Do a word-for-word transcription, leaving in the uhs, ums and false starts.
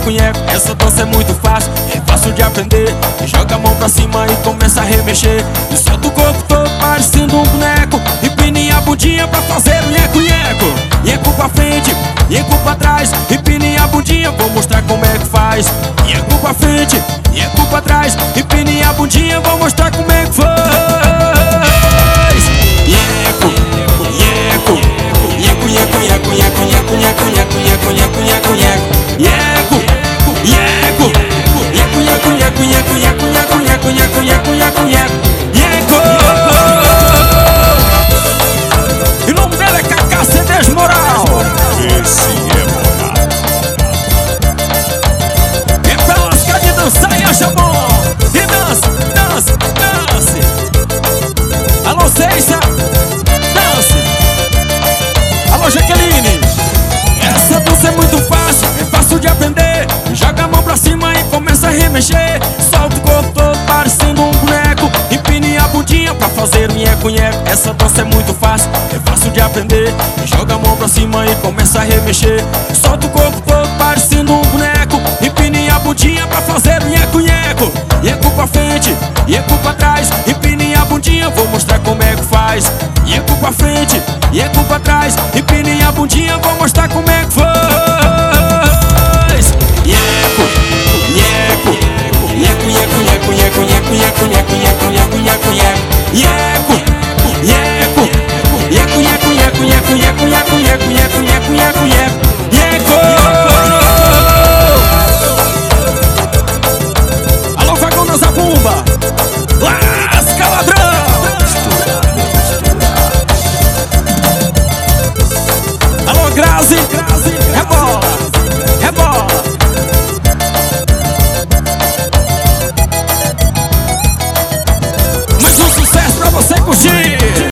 nheco-nheco. Essa dança é muito fácil, é fácil de aprender. Joga a mão pra cima e começa a remexer. E solta o corpo todo parecendo um boneco. Empine a bundinha pra fazer o nheco-nheco. Nheco pra frente, nheco pra trás. Empine a bundinha, vou mostrar como é que faz. Nheco pra frente, nheco pra trás. Empine a bundinha, vou mostrar como é que faz. Nheco, nheco, nheco, nheco, nheco, nheco, nheco, nheco, nheco, nheco, nheco, nheco, nheco. Nheco, nheco, nheco, nheco, nheco, nheco, nheco, nheco, nheco, nheco, nheco, nheco, nheco. E o nome dele é Cacá C Ds Moral. Esse é moral. É pra lascar de dançar e acha bom. E dança, dança, dance. Alô, Seixa, dance. Alô, Jaqueline. Essa dança é muito fácil, é fácil de aprender. Joga a mão pra cima e começa a remexer. Solta o corpo todo parecendo um boneco. Empine a bundinha pra fazer nheco-nheco. Essa dança é muito fácil, é fácil de aprender. Joga a mão pra cima e começa a remexer. Solta o corpo todo parecendo um boneco. Empine a bundinha pra fazer nheco-nheco. Nheco pra frente, nheco pra trás. Empine a bundinha, vou mostrar como é que faz. Nheco pra frente, nheco pra trás. Empine a bundinha, vou mostrar como é que faz.